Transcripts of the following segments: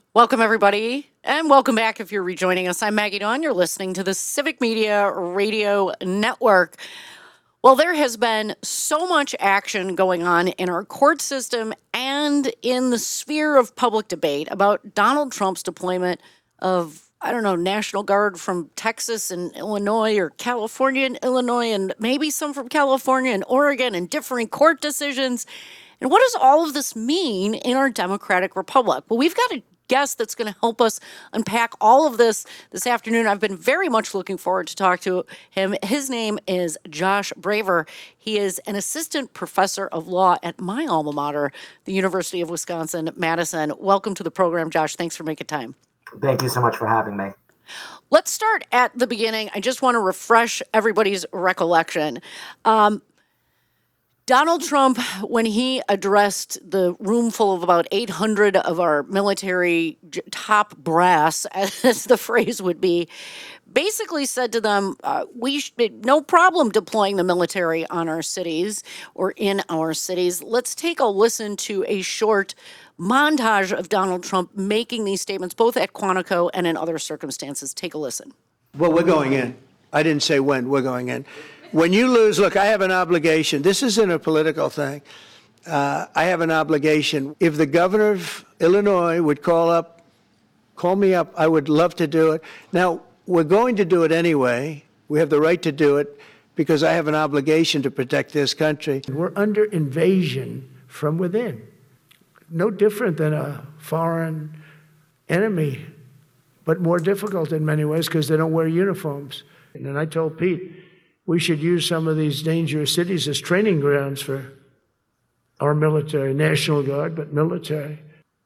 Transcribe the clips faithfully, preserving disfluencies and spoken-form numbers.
Welcome, everybody, and welcome back if you're rejoining us. I'm Maggie Dawn. You're listening to the Civic Media Radio Network. Well, there has been so much action going on in our court system and in the sphere of public debate about Donald Trump's deployment of, I don't know, National Guard from Texas and Illinois or California and Illinois, and maybe some from California and Oregon, and differing court decisions. And what does all of this mean in our democratic republic? Well, we've got a guest that's going to help us unpack all of this this afternoon. I've been very much looking forward to talk to him. His name is Josh Braver. He is an assistant professor of law at my alma mater, the University of Wisconsin-Madison. Welcome to the program, Josh. Thanks for making time. Thank you so much for having me. Let's start at the beginning. I just want to refresh everybody's recollection. Um, Donald Trump, when he addressed the room full of about eight hundred of our military j- top brass, as the phrase would be, basically said to them, uh, we should, no problem deploying the military on our cities or in our cities. Let's take a listen to a short montage of Donald Trump making these statements, both at Quantico and in other circumstances. Take a listen. Well, we're going in. I didn't say when. We're going in. When you lose, look, I have an obligation. This isn't a political thing. Uh, I have an obligation. If the governor of Illinois would call up, call me up, I would love to do it. Now, we're going to do it anyway. We have the right to do it because I have an obligation to protect this country. We're under invasion from within. No different than a foreign enemy, but more difficult in many ways because they don't wear uniforms. And I told Pete, we should use some of these dangerous cities as training grounds for our military, National Guard, but military.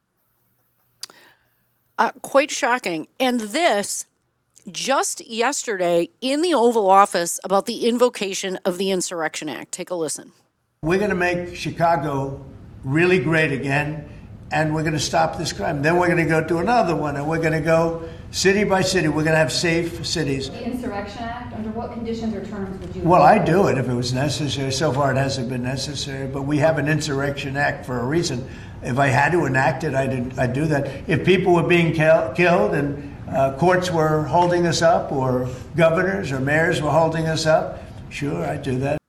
Uh, quite shocking. And this just yesterday in the Oval Office about the invocation of the Insurrection Act. Take a listen. We're going to make Chicago really great again, and we're going to stop this crime. Then we're going to go to another one, and we're going to go city by city. We're going to have safe cities. The Insurrection Act, under what conditions or terms would you? Well, I'd do it if it was necessary. So far, it hasn't been necessary, but we have an Insurrection Act for a reason. If I had to enact it, I'd, I'd do that. If people were being kill, killed and uh, courts were holding us up, or governors or mayors were holding us up, sure, I'd do that.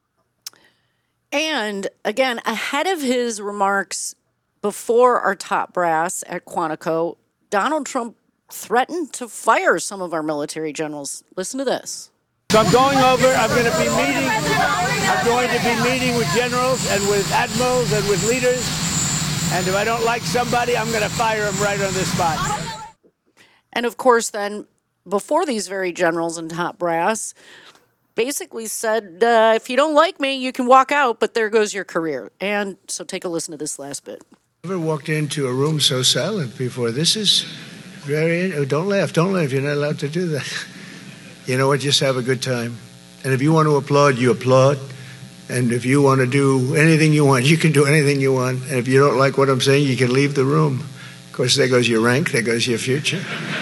And again, ahead of his remarks before our top brass at Quantico, Donald Trump threatened to fire some of our military generals. Listen to this. So I'm going over, I'm going to be meeting, I'm going to be meeting with generals and with admirals and with leaders. And if I don't like somebody, I'm going to fire them right on the spot. And of course, then, before these very generals and top brass, basically said, uh, if you don't like me, you can walk out, but there goes your career. And so take a listen to this last bit. Never walked into a room so silent before. This is very, oh, don't laugh, don't laugh, you're not allowed to do that. You know what, just have a good time. And if you want to applaud, you applaud. And if you want to do anything you want, you can do anything you want. And if you don't like what I'm saying, you can leave the room. Of course, there goes your rank, there goes your future.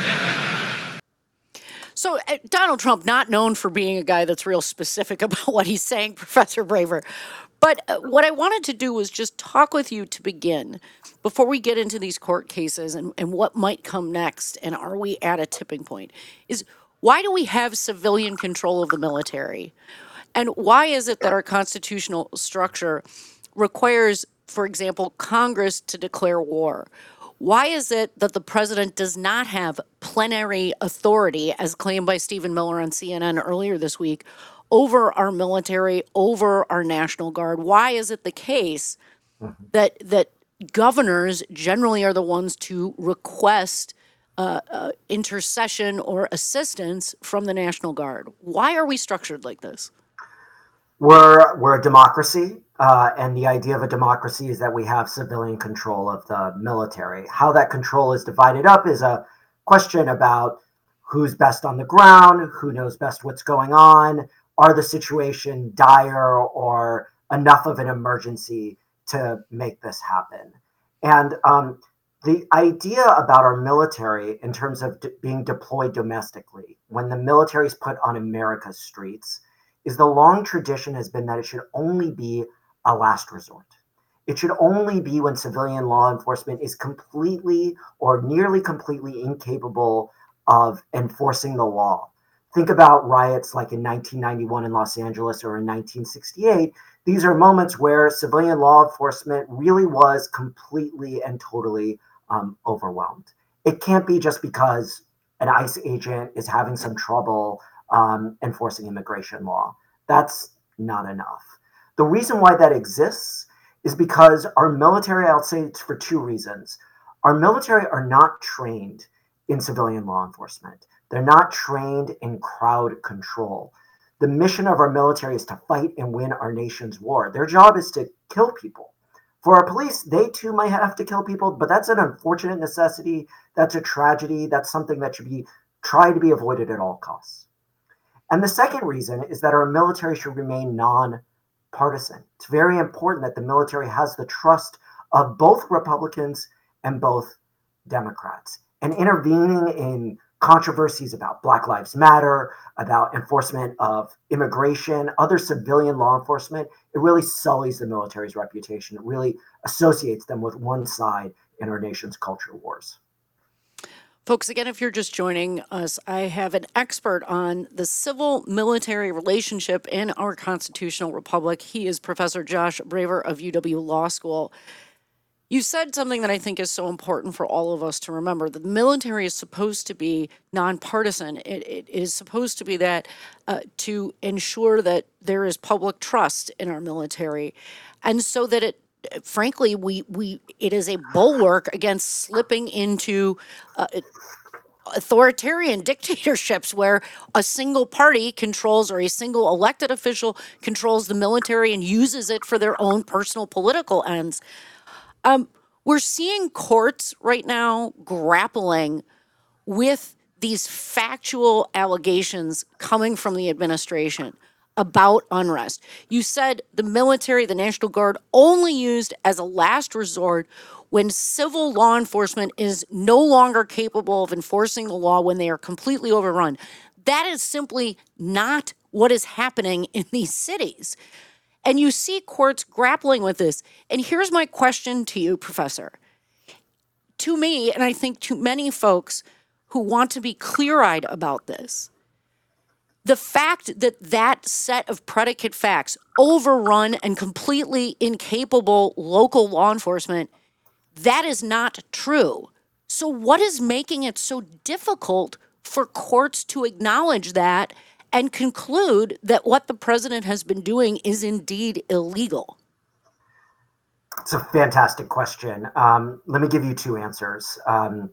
So uh, Donald Trump, not known for being a guy that's real specific about what he's saying, Professor Braver. But uh, what I wanted to do was just talk with you to begin, before we get into these court cases and, and what might come next, and are we at a tipping point, is why do we have civilian control of the military? And why is it that our constitutional structure requires, for example, Congress to declare war? Why is it that the president does not have plenary authority, as claimed by Stephen Miller on C N N earlier this week, over our military, over our National Guard? Why is it the case that that governors generally are the ones to request uh, uh, intercession or assistance from the National Guard? Why are we structured like this? We're we're a democracy, uh, and the idea of a democracy is that we have civilian control of the military. How that control is divided up is a question about who's best on the ground, who knows best what's going on, are the situation dire or enough of an emergency to make this happen. And um, the idea about our military in terms of d- being deployed domestically, when the military is put on America's streets, is the long tradition has been that it should only be a last resort. It should only be when civilian law enforcement is completely or nearly completely incapable of enforcing the law. Think about riots like in nineteen ninety-one in Los Angeles or in nineteen sixty-eight. These are moments where civilian law enforcement really was completely and totally um, overwhelmed. It can't be just because an ICE agent is having some trouble um, enforcing immigration law. That's not enough. The reason why that exists is because our military, I'll say it's for two reasons. Our military are not trained in civilian law enforcement. They're not trained in crowd control. The mission of our military is to fight and win our nation's war. Their job is to kill people. For our police, they too might have to kill people, but that's an unfortunate necessity. That's a tragedy. That's something that should be tried to be avoided at all costs. And the second reason is that our military should remain non-partisan. It's very important that the military has the trust of both Republicans and both Democrats. And intervening in controversies about Black Lives Matter, about enforcement of immigration, other civilian law enforcement, it really sullies the military's reputation. It really associates them with one side in our nation's culture wars. Folks, again, if you're just joining us, I have an expert on the civil-military relationship in our constitutional republic. He is Professor Josh Braver of U W Law School. You said something that I think is so important for all of us to remember. The military is supposed to be nonpartisan. It, it is supposed to be that uh, to ensure that there is public trust in our military. And so that it, frankly, we, we it is a bulwark against slipping into uh, authoritarian dictatorships where a single party controls or a single elected official controls the military and uses it for their own personal political ends. Um, we're seeing courts right now grappling with these factual allegations coming from the administration about unrest. You said the military, the National Guard, only used as a last resort when civil law enforcement is no longer capable of enforcing the law, when they are completely overrun. That is simply not what is happening in these cities. And you see courts grappling with this. And here's my question to you, Professor. To me, and I think to many folks who want to be clear-eyed about this, the fact that that set of predicate facts overrun and completely incapable local law enforcement, that is not true. So what is making it so difficult for courts to acknowledge that and conclude that what the president has been doing is indeed illegal? It's a fantastic question. Um, let me give you two answers. Um,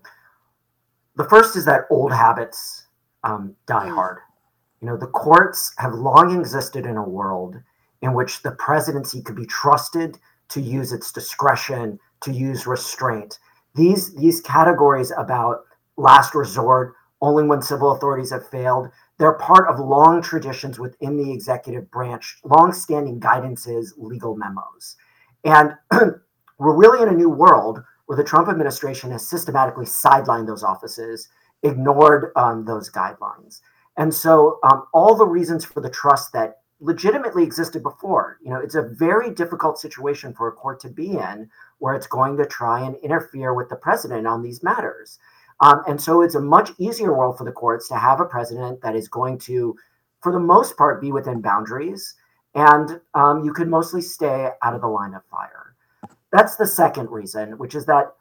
the first is that old habits um, die hard. You know, the courts have long existed in a world in which the presidency could be trusted to use its discretion, to use restraint. These, these categories about last resort, only when civil authorities have failed, they're part of long traditions within the executive branch, long-standing guidances, legal memos. And we're really in a new world where the Trump administration has systematically sidelined those offices, ignored um, those guidelines. And so um, all the reasons for the trust that legitimately existed before, you know, it's a very difficult situation for a court to be in where it's going to try and interfere with the president on these matters. Um, and so it's a much easier world for the courts to have a president that is going to, for the most part, be within boundaries, and um, you could mostly stay out of the line of fire. That's the second reason, which is that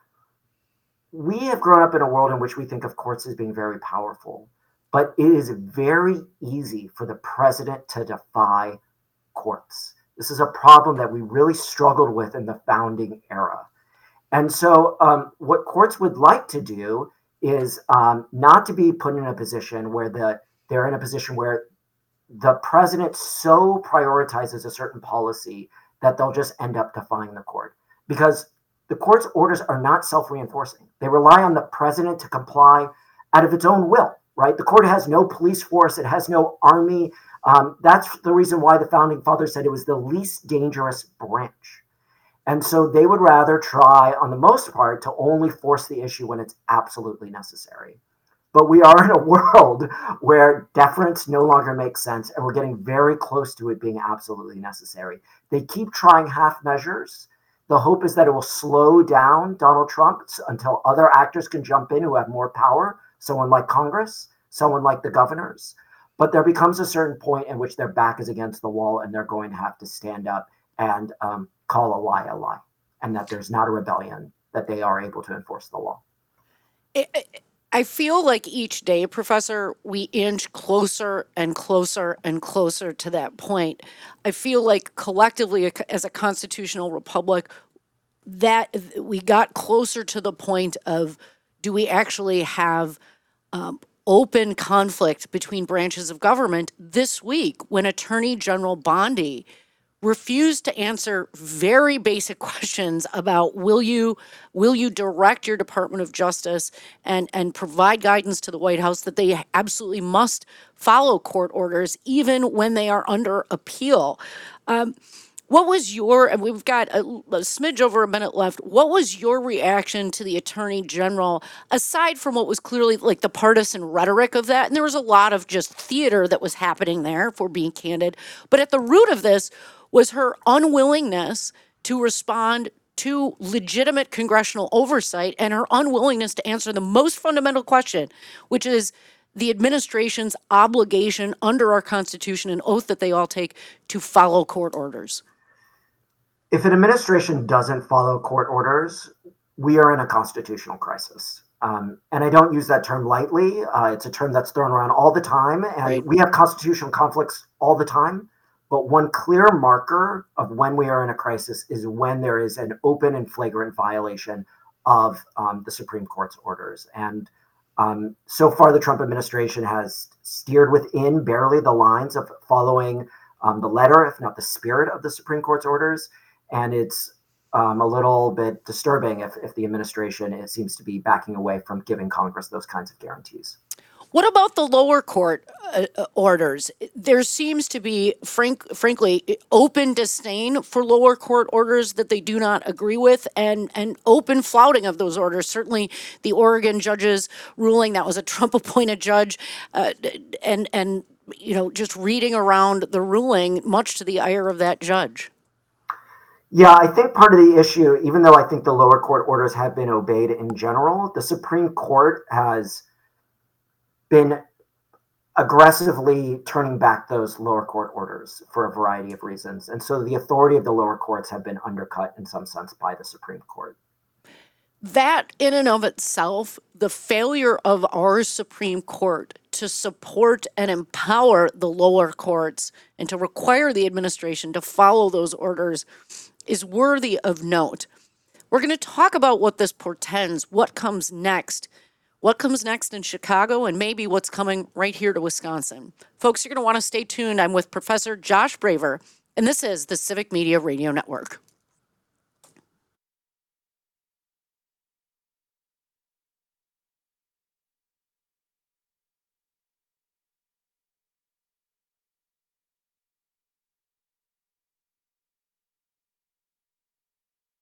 we have grown up in a world in which we think of courts as being very powerful, but it is very easy for the president to defy courts. This is a problem that we really struggled with in the founding era. And so um, what courts would like to do is um, not to be put in a position where the they're in a position where the president so prioritizes a certain policy that they'll just end up defying the court. Because the court's orders are not self-reinforcing. They rely on the president to comply out of its own will, right? The court has no police force. It has no army. Um, that's the reason why the founding fathers said it was the least dangerous branch. And so they would rather try, on the most part, to only force the issue when it's absolutely necessary. But we are in a world where deference no longer makes sense, and we're getting very close to it being absolutely necessary. They keep trying half measures. The hope is that it will slow down Donald Trump until other actors can jump in who have more power, someone like Congress, someone like the governors. But there becomes a certain point in which their back is against the wall and they're going to have to stand up and um, call a lie a lie, and that there's not a rebellion, that they are able to enforce the law. It, it, I feel like each day, Professor, we inch closer and closer and closer to that point. I feel like collectively, as a constitutional republic, that we got closer to the point of, do we actually have um, open conflict between branches of government this week when Attorney General Bondi refused to answer very basic questions about will you will you direct your Department of Justice and and provide guidance to the White House that they absolutely must follow court orders even when they are under appeal. Um, what was your, and we've got a, a smidge over a minute left, what was your reaction to the Attorney General, aside from what was clearly like the partisan rhetoric of that? And there was a lot of just theater that was happening there, if we're being candid. But at the root of this was her unwillingness to respond to legitimate congressional oversight and her unwillingness to answer the most fundamental question, which is the administration's obligation under our Constitution, an oath that they all take, to follow court orders. If an administration doesn't follow court orders, we are in a constitutional crisis. Um, and I don't use that term lightly. Uh, it's a term that's thrown around all the time. And Right. we have constitutional conflicts all the time. But one clear marker of when we are in a crisis is when there is an open and flagrant violation of um, the Supreme Court's orders. And um, so far, the Trump administration has steered within barely the lines of following um, the letter, if not the spirit, of the Supreme Court's orders. And it's um, a little bit disturbing if, if the administration it seems to be backing away from giving Congress those kinds of guarantees. What about the lower court uh, uh, orders? There seems to be, frank, frankly, open disdain for lower court orders that they do not agree with, and, and open flouting of those orders. Certainly, the Oregon judge's ruling, that was a Trump-appointed judge, uh, and and you know, just reading around the ruling, much to the ire of that judge. Yeah, I think part of the issue, even though I think the lower court orders have been obeyed in general, the Supreme Court has been aggressively turning back those lower court orders for a variety of reasons. And so the authority of the lower courts have been undercut in some sense by the Supreme Court. That in and of itself, the failure of our Supreme Court to support and empower the lower courts and to require the administration to follow those orders is worthy of note. We're going to talk about what this portends, what comes next, what comes next in Chicago, and maybe what's coming right here to Wisconsin. Folks, you're going to want to stay tuned. I'm with Professor Josh Braver, and this is the Civic Media Radio Network.